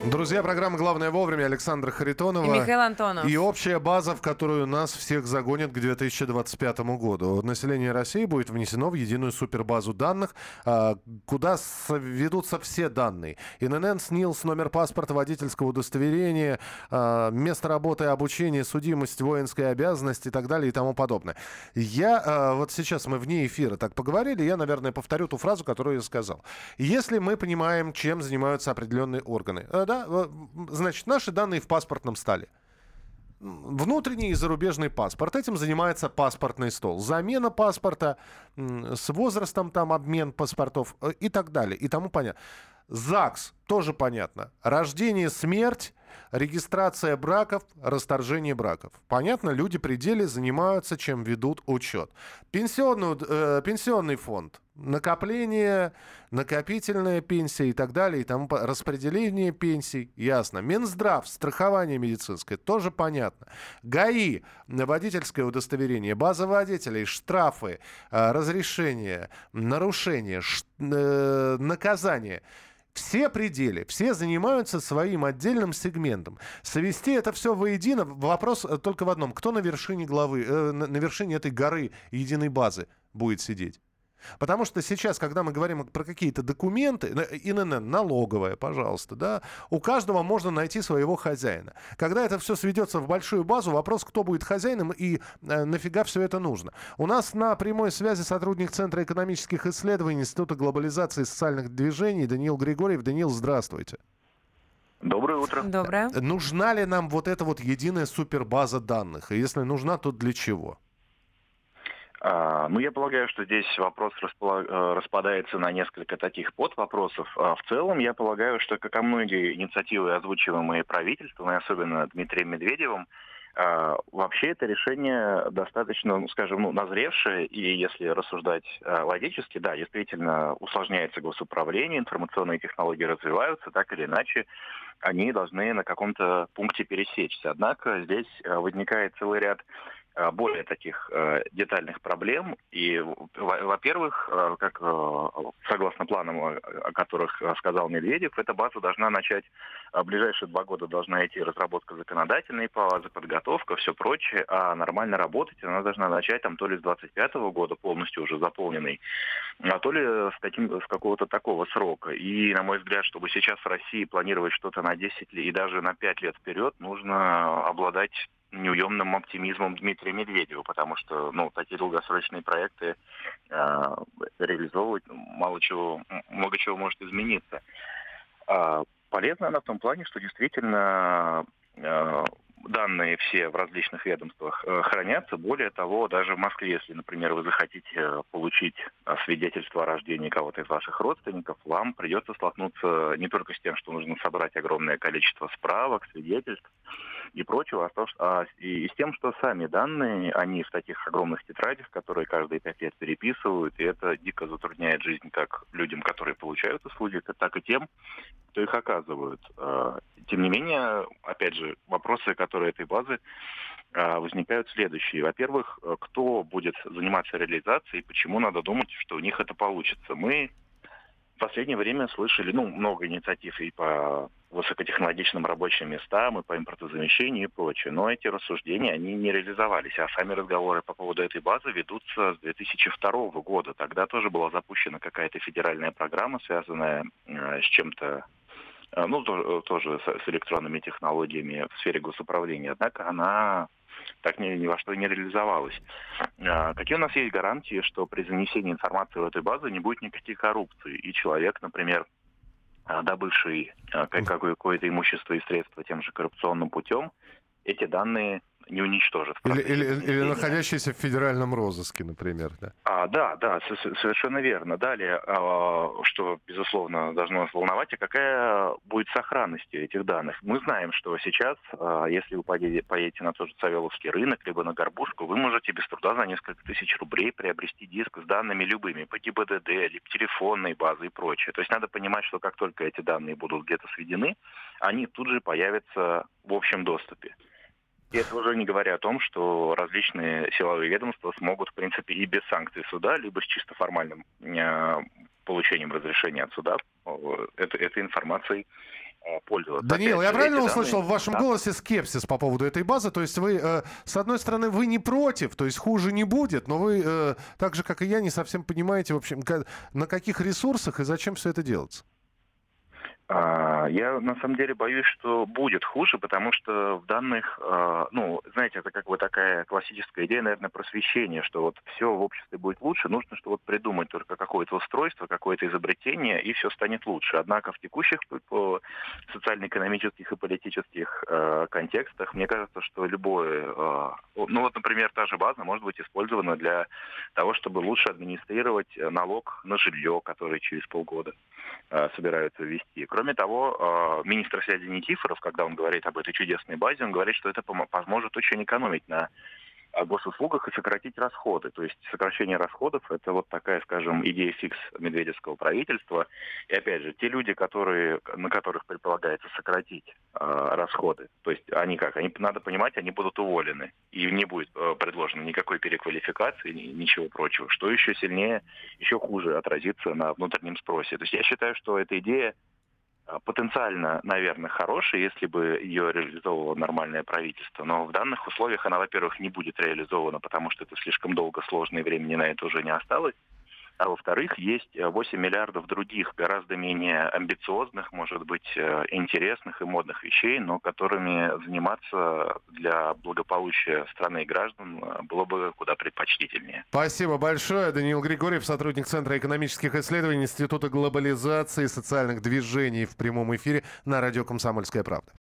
Друзья, программа «Главное вовремя». Александра И Харитонова. Михаил Антонов. И общая база, в которую нас всех загонят к 2025 году. Население России будет внесено в единую супербазу данных, куда ведутся все данные. ИНН, СНИЛС, номер паспорта, водительского удостоверения, место работы и обучения, судимость, воинская обязанность и так далее и тому подобное. Вот сейчас мы вне эфира так поговорили, я, наверное, повторю ту фразу, которую я сказал. Если мы понимаем, чем занимаются определенные органы, значит, наши данные в паспортном столе. Внутренний и зарубежный паспорт. Этим занимается паспортный стол. Замена паспорта, с возрастом там обмен паспортов и так далее. И тому понятно. ЗАГС тоже понятно. Рождение, смерть, регистрация браков, расторжение браков. Понятно, люди при деле занимаются, чем ведут учет. Пенсионный фонд. Накопление, накопительная пенсия и так далее. И тому, распределение пенсий. Ясно. Минздрав, страхование медицинское. Тоже понятно. ГАИ, водительское удостоверение, база водителей, штрафы, разрешения, нарушения, наказания. Все пределы, все занимаются своим отдельным сегментом. Совести это все воедино. Вопрос только в одном. Кто на вершине на вершине этой горы единой базы будет сидеть? Потому что сейчас, когда мы говорим про какие-то документы, ИНН, налоговая, пожалуйста, да, у каждого можно найти своего хозяина. Когда это все сведется в большую базу, вопрос, кто будет хозяином и нафига все это нужно. У нас на прямой связи сотрудник Центра экономических исследований Института глобализации и социальных движений Даниил Григорьев. Даниил, здравствуйте. Доброе утро. Доброе. Нужна ли нам вот эта вот единая супербаза данных? И если нужна, то для чего? Я полагаю, что здесь вопрос распадается на несколько таких подвопросов. В целом, я полагаю, что, как и многие инициативы, озвучиваемые правительством, и особенно Дмитрием Медведевым, вообще это решение достаточно, назревшее, и если рассуждать логически, да, действительно усложняется госуправление, информационные технологии развиваются, так или иначе, они должны на каком-то пункте пересечься. Однако здесь возникает целый ряд более таких детальных проблем. И, во-первых, согласно планам, о которых сказал Медведев, эта база должна начать, в ближайшие 2 года должна идти разработка законодательной базы, подготовка, все прочее, а нормально работать она должна начать то ли с 25 года, полностью уже заполненной, то ли с какого-то такого срока. И, на мой взгляд, чтобы сейчас в России планировать что-то на 10 и даже на 5 лет вперед, нужно обладать неуемным оптимизмом Дмитрия Медведева, потому что, такие долгосрочные проекты реализовывать много чего может измениться. Полезна она в том плане, что действительно данные все в различных ведомствах хранятся. Более того, даже в Москве, если, например, вы захотите получить свидетельство о рождении кого-то из ваших родственников, вам придется столкнуться не только с тем, что нужно собрать огромное количество справок, свидетельств и прочего, и с тем, что сами данные, они в таких огромных тетрадях, которые каждые 5 лет переписывают, и это дико затрудняет жизнь как людям, которые получают услуги, так и тем, кто их оказывают. Тем не менее, опять же, вопросы, которые этой базы возникают следующие. Во-первых, кто будет заниматься реализацией, почему надо думать, что у них это получится. Мы в последнее время слышали много инициатив и по высокотехнологичным рабочим местам, и по импортозамещению и прочее. Но эти рассуждения, они не реализовались. А сами разговоры по поводу этой базы ведутся с 2002 года. Тогда тоже была запущена какая-то федеральная программа, связанная с чем-то, тоже с электронными технологиями в сфере госуправления. Однако она так ни во что не реализовалась. Какие у нас есть гарантии, что при занесении информации в эту базу не будет никаких коррупций? И человек, например, добывший какое-то имущество и средства тем же коррупционным путем, эти данные не уничтожит. Или находящийся в федеральном розыске, например, да? Да, совершенно верно. Далее, что, безусловно, должно нас волновать, какая будет сохранность этих данных. Мы знаем, что сейчас, если вы поедете на тот же Савеловский рынок, либо на Горбушку, вы можете без труда за несколько тысяч рублей приобрести диск с данными любыми, по ГИБДД, либо телефонной базы и прочее. То есть надо понимать, что как только эти данные будут где-то сведены, они тут же появятся в общем доступе. И это уже не говоря о том, что различные силовые ведомства смогут, в принципе, и без санкций суда, либо с чисто формальным получением разрешения от суда этой информацией пользоваться. Даниил, Опять я же, правильно эти услышал данные... в вашем Да. голосе скепсис по поводу этой базы? То есть вы, с одной стороны, вы не против, то есть хуже не будет, но вы, так же, как и я, не совсем понимаете, в общем, на каких ресурсах и зачем все это делается? Я на самом деле боюсь, что будет хуже, потому что в данных, ну, знаете, это как бы такая классическая идея, наверное, просвещения, что вот все в обществе будет лучше, нужно, что вот придумать только какое-то устройство, какое-то изобретение, и все станет лучше. Однако в текущих социально-экономических и политических контекстах, мне кажется, что любое, ну вот, например, та же база может быть использована для того, чтобы лучше администрировать налог на жилье, который через полгода собираются ввести. Кроме того, министр связи Никифоров, когда он говорит об этой чудесной базе, он говорит, что это поможет очень экономить на госуслугах и сократить расходы. То есть сокращение расходов – это вот такая, скажем, идея фикс медведевского правительства. И опять же, те люди, на которых предполагается сократить расходы, то есть они как? Они, надо понимать, они будут уволены. И не будет предложено никакой переквалификации, ничего прочего. Что еще сильнее, еще хуже отразится на внутреннем спросе. То есть я считаю, что эта идея потенциально, наверное, хорошая, если бы ее реализовывало нормальное правительство. Но в данных условиях она, во-первых, не будет реализована, потому что это слишком долго, сложно, и времени на это уже не осталось. А во-вторых, есть 8 миллиардов других, гораздо менее амбициозных, может быть, интересных и модных вещей, но которыми заниматься для благополучия страны и граждан было бы куда предпочтительнее. Спасибо большое. Даниил Григорьев, сотрудник Центра экономических исследований Института глобализации и социальных движений в прямом эфире на радио «Комсомольская правда».